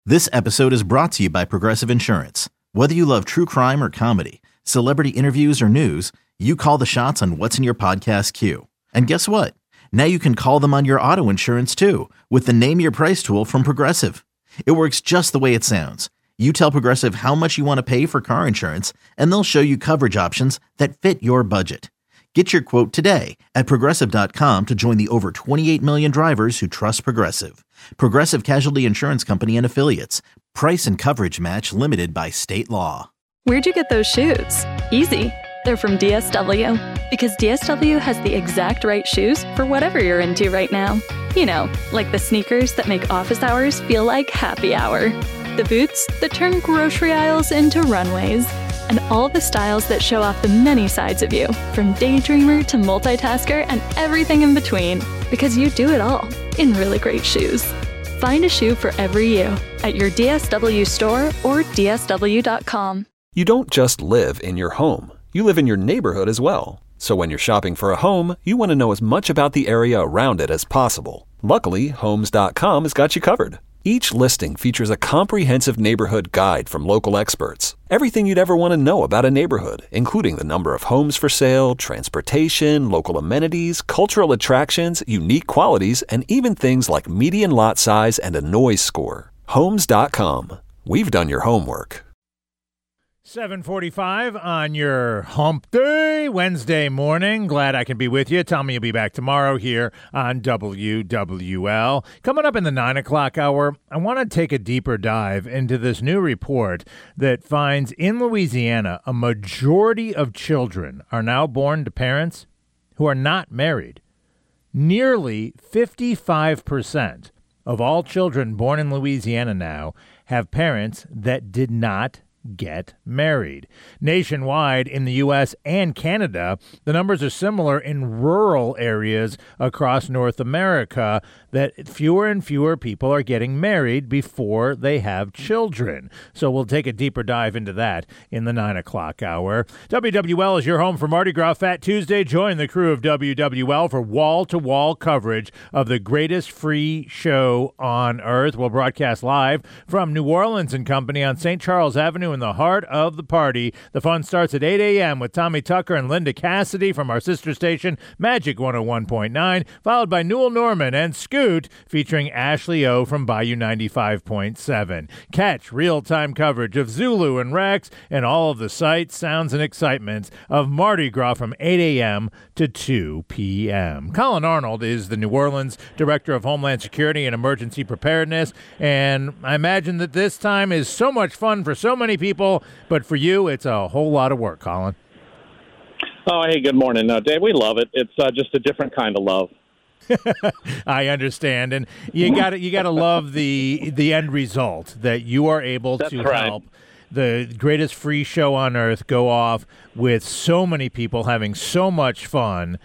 This episode is brought to you by Progressive Insurance. Whether you love true crime or comedy, celebrity interviews or news, you call the shots on what's in your podcast queue. And guess what? Now you can call them on your auto insurance too with the Name Your Price tool from Progressive. It works just the way it sounds. You tell Progressive how much you want to pay for car insurance, and they'll show you coverage options that fit your budget. Get your quote today at Progressive.com to join the over 28 million drivers who trust Progressive. Progressive Casualty Insurance Company and Affiliates. Price and coverage match limited by state law. Where'd you get those shoes? Easy. They're from DSW. Because DSW has the exact right shoes for whatever you're into right now. You know, like the sneakers that make office hours feel like happy hour. The boots that turn grocery aisles into runways. And all the styles that show off the many sides of you, from daydreamer to multitasker and everything in between. Because you do it all in really great shoes. Find a shoe for every you at your DSW store or DSW.com. You don't just live in your home. You live in your neighborhood as well. So when you're shopping for a home, you want to know as much about the area around it as possible. Luckily, Homes.com has got you covered. Each listing features a comprehensive neighborhood guide from local experts. Everything you'd ever want to know about a neighborhood, including the number of homes for sale, transportation, local amenities, cultural attractions, unique qualities, and even things like median lot size and a noise score. Homes.com. We've done your homework. 7:45 on your hump day, Wednesday morning. Glad I can be with you. Tell me you'll be back tomorrow here on WWL. Coming up in the 9 o'clock hour, I want to take a deeper dive into this new report that finds in Louisiana a majority of children are now born to parents who are not married. Nearly 55% of all children born in Louisiana now have parents that did not get married. Nationwide, in the U.S. and Canada, the numbers are similar in rural areas across North America, that fewer and fewer people are getting married before they have children. So we'll take a deeper dive into that in the 9 o'clock hour. WWL is your home for Mardi Gras Fat Tuesday. Join the crew of WWL for wall-to-wall coverage of the greatest free show on earth. We'll broadcast live from New Orleans and Company on St. Charles Avenue in the heart of the party. The fun starts at 8 a.m. with Tommy Tucker and Linda Cassidy from our sister station, Magic 101.9, followed by Newell Norman and Scoot featuring Ashley O from Bayou 95.7. Catch real-time coverage of Zulu and Rex and all of the sights, sounds, and excitements of Mardi Gras from 8 a.m. to 2 p.m. Colin Arnold is the New Orleans Director of Homeland Security and Emergency Preparedness, and I imagine that this time is so much fun for so many people, but for you, it's a whole lot of work, Colin. Oh, hey, good morning, Dave. We love it. It's just a different kind of love. I understand, and you got to love the end result, that you are able That's to right. help the greatest free show on earth go off with so many people having so much fun,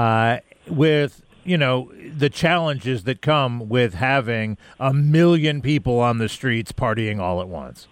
with the challenges that come with having 1 million people on the streets partying all at once.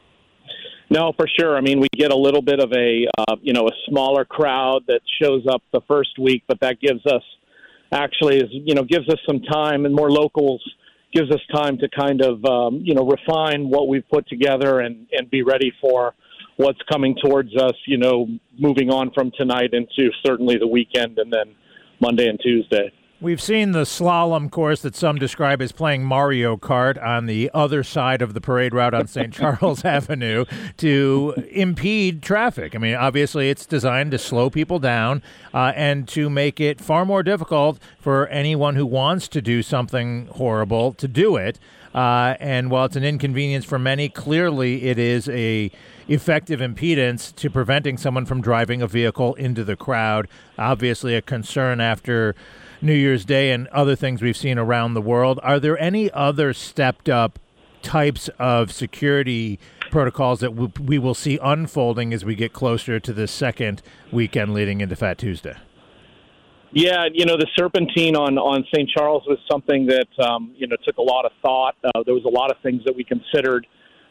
No, for sure. I mean, we get a little bit of a smaller crowd that shows up the first week, but that gives us gives us some time, and more locals gives us time to kind of, refine what we've put together and be ready for what's coming towards us, moving on from tonight into certainly the weekend and then Monday and Tuesday. We've seen the slalom course that some describe as playing Mario Kart on the other side of the parade route on St. Charles Avenue to impede traffic. I mean, obviously it's designed to slow people down and to make it far more difficult for anyone who wants to do something horrible to do it. And while it's an inconvenience for many, clearly it is a effective impedance to preventing someone from driving a vehicle into the crowd. Obviously a concern after New Year's Day and other things we've seen around the world. Are there any other stepped up types of security protocols that we will see unfolding as we get closer to the second weekend leading into Fat Tuesday? Yeah, the Serpentine on St. Charles was something that, took a lot of thought. There was a lot of things that we considered,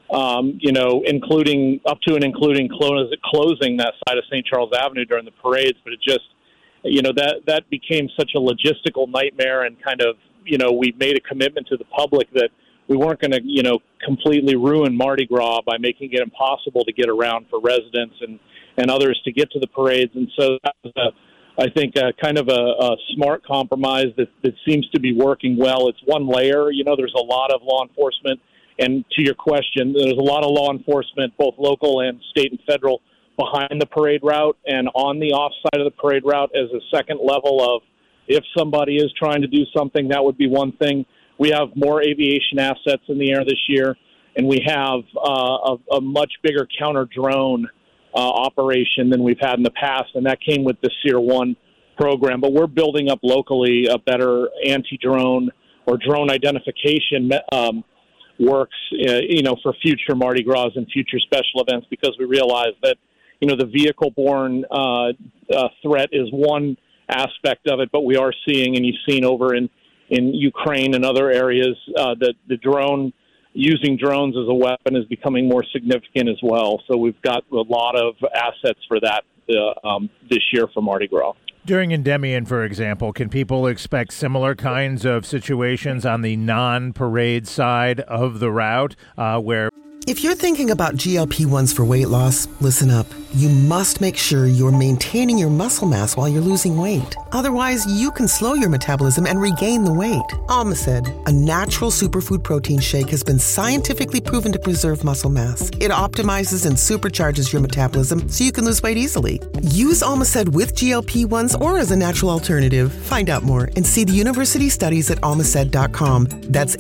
including closing that side of St. Charles Avenue during the parades, but it just, that became such a logistical nightmare, and kind of, we made a commitment to the public that we weren't going to, completely ruin Mardi Gras by making it impossible to get around for residents and others to get to the parades. And so that was, I think, kind of a smart compromise that seems to be working well. It's one layer. There's a lot of law enforcement. And to your question, there's a lot of law enforcement, both local and state and federal, behind the parade route and on the off side of the parade route as a second level of if somebody is trying to do something, that would be one thing. We have more aviation assets in the air this year, and we have a much bigger counter-drone operation than we've had in the past, and that came with the SEER 1 program. But we're building up locally a better anti-drone or drone identification works, for future Mardi Gras and future special events, because we realize that, the vehicle-borne threat is one aspect of it, but we are seeing, and you've seen over in Ukraine and other areas, that the drone, using drones as a weapon is becoming more significant as well. So we've got a lot of assets for that this year for Mardi Gras. During Endymion, for example, can people expect similar kinds of situations on the non-parade side of the route where... If you're thinking about GLP-1s for weight loss, listen up. You must make sure you're maintaining your muscle mass while you're losing weight. Otherwise, you can slow your metabolism and regain the weight. Almacid, a natural superfood protein shake, has been scientifically proven to preserve muscle mass. It optimizes and supercharges your metabolism so you can lose weight easily. Use Almacid with GLP-1s or as a natural alternative. Find out more and see the university studies at almacid.com. That's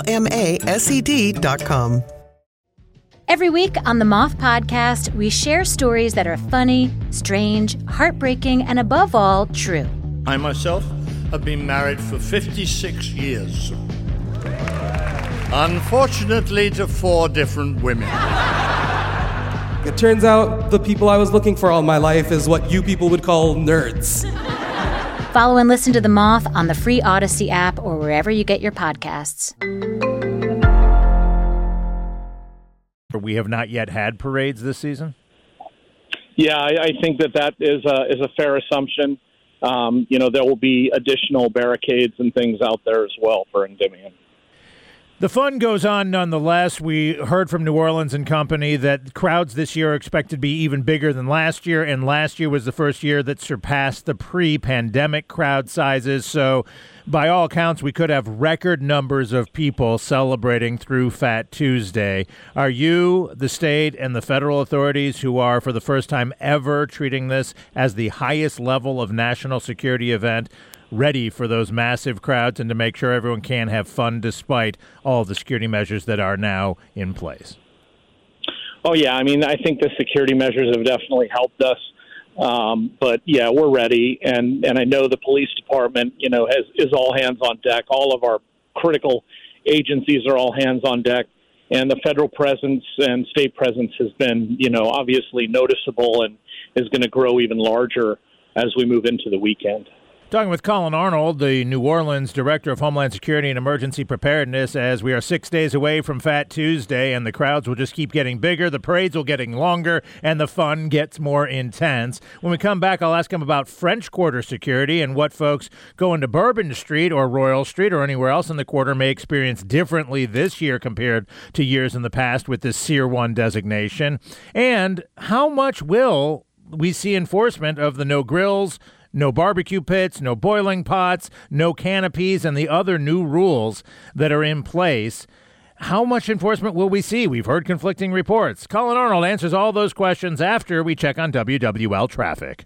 ALMASED.com. Every week on the Moth Podcast, we share stories that are funny, strange, heartbreaking, and above all, true. I myself have been married for 56 years. Unfortunately, to 4 different women. It turns out the people I was looking for all my life is what you people would call nerds. Follow and listen to The Moth on the free Odyssey app or wherever you get your podcasts. We have not yet had parades this season? Yeah, I think that is a fair assumption. There will be additional barricades and things out there as well for Endymion. The fun goes on nonetheless. We heard from New Orleans and Company that crowds this year are expected to be even bigger than last year, and last year was the first year that surpassed the pre-pandemic crowd sizes. So by all accounts, we could have record numbers of people celebrating through Fat Tuesday. Are you, the state, and the federal authorities who are, for the first time ever, treating this as the highest level of national security event, ready for those massive crowds and to make sure everyone can have fun despite all the security measures that are now in place? Oh, yeah. I mean, I think the security measures have definitely helped us. But, yeah, we're ready. And I know the police department, is all hands on deck. All of our critical agencies are all hands on deck. And the federal presence and state presence has been, obviously noticeable and is going to grow even larger as we move into the weekend. Talking with Colin Arnold, the New Orleans Director of Homeland Security and Emergency Preparedness, as we are 6 days away from Fat Tuesday, and the crowds will just keep getting bigger, the parades will getting longer, and the fun gets more intense. When we come back, I'll ask him about French Quarter security and what folks going to Bourbon Street or Royal Street or anywhere else in the quarter may experience differently this year compared to years in the past with this SEER 1 designation. And how much will we see enforcement of the no grills, no barbecue pits, no boiling pots, no canopies, and the other new rules that are in place? How much enforcement will we see? We've heard conflicting reports. Colin Arnold answers all those questions after we check on WWL traffic.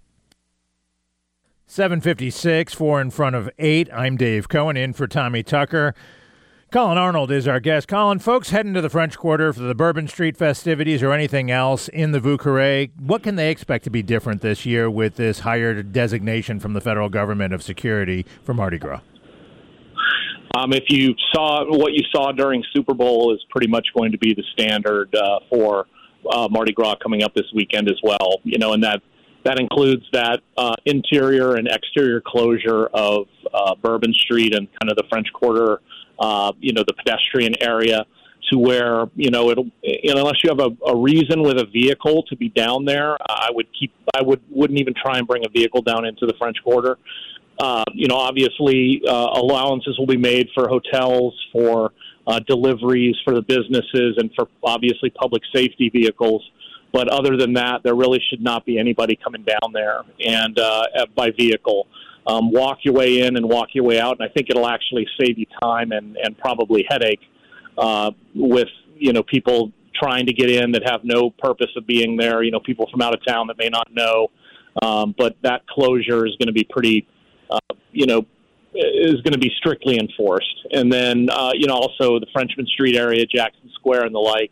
7:56, 4 in front of 8. I'm Dave Cohen, in for Tommy Tucker. Colin Arnold is our guest. Colin, folks heading to the French Quarter for the Bourbon Street festivities or anything else in the Vieux Carré, what can they expect to be different this year with this higher designation from the federal government of security for Mardi Gras? If you saw what you saw during Super Bowl is pretty much going to be the standard for Mardi Gras coming up this weekend as well. And that includes that interior and exterior closure of Bourbon Street and kind of the French Quarter, the pedestrian area, to where, unless you have a reason with a vehicle to be down there, wouldn't even try and bring a vehicle down into the French Quarter. Obviously, allowances will be made for hotels, for deliveries for the businesses and for obviously public safety vehicles. But other than that, there really should not be anybody coming down there and by vehicle. Walk your way in and walk your way out, and I think it'll actually save you time and probably headache with people trying to get in that have no purpose of being there. People from out of town that may not know. But that closure is going to be pretty, is going to be strictly enforced. And then, also the Frenchman Street area, Jackson Square, and the like.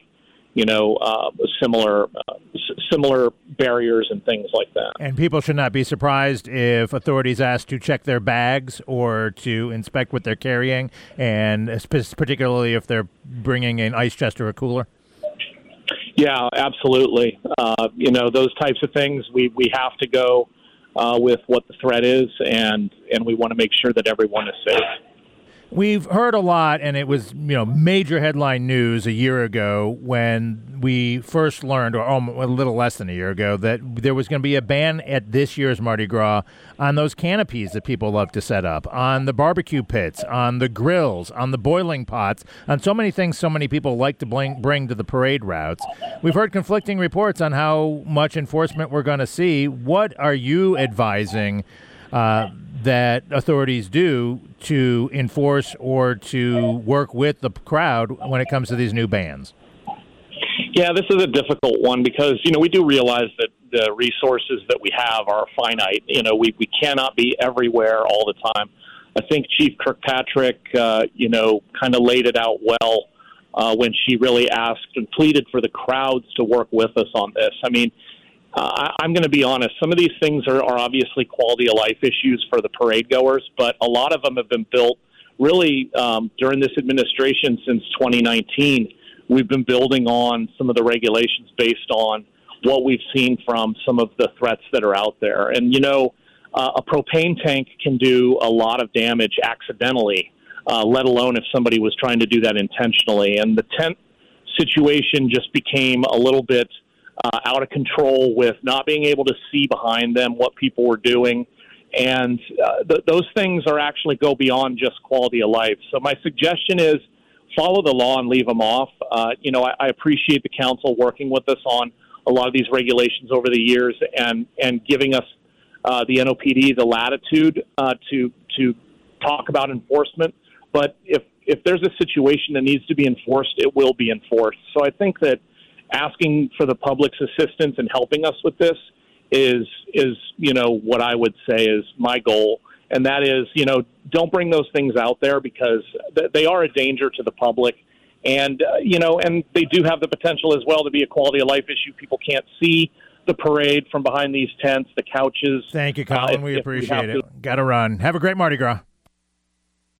Similar barriers and things like that. And people should not be surprised if authorities ask to check their bags or to inspect what they're carrying, and particularly if they're bringing an ice chest or a cooler. Yeah, absolutely. Those types of things, we have to go with what the threat is, and we want to make sure that everyone is safe. We've heard a lot, and it was major headline news a year ago when we first learned, or a little less than a year ago, that there was going to be a ban at this year's Mardi Gras on those canopies that people love to set up, on the barbecue pits, on the grills, on the boiling pots, on so many things so many people like to bring to the parade routes. We've heard conflicting reports on how much enforcement we're going to see. What are you advising that authorities do to enforce or to work with the crowd when it comes to these new bans? Yeah, this is a difficult one because, we do realize that the resources that we have are finite. We cannot be everywhere all the time. I think Chief Kirkpatrick, kind of laid it out well when she really asked and pleaded for the crowds to work with us on this. I mean, I'm going to be honest. Some of these things are obviously quality of life issues for the parade goers, but a lot of them have been built really during this administration since 2019. We've been building on some of the regulations based on what we've seen from some of the threats that are out there. And, a propane tank can do a lot of damage accidentally, let alone if somebody was trying to do that intentionally. And the tent situation just became a little bit out of control with not being able to see behind them what people were doing. And those things are actually go beyond just quality of life. So my suggestion is follow the law and leave them off. I appreciate the council working with us on a lot of these regulations over the years and giving us the NOPD the latitude to talk about enforcement. But if there's a situation that needs to be enforced, it will be enforced. So I think that asking for the public's assistance and helping us with this is what I would say is my goal. And that is, don't bring those things out there because they are a danger to the public. And, and they do have the potential as well to be a quality of life issue. People can't see the parade from behind these tents, the couches. Thank you, Colin. We appreciate it. Got to run. Have a great Mardi Gras.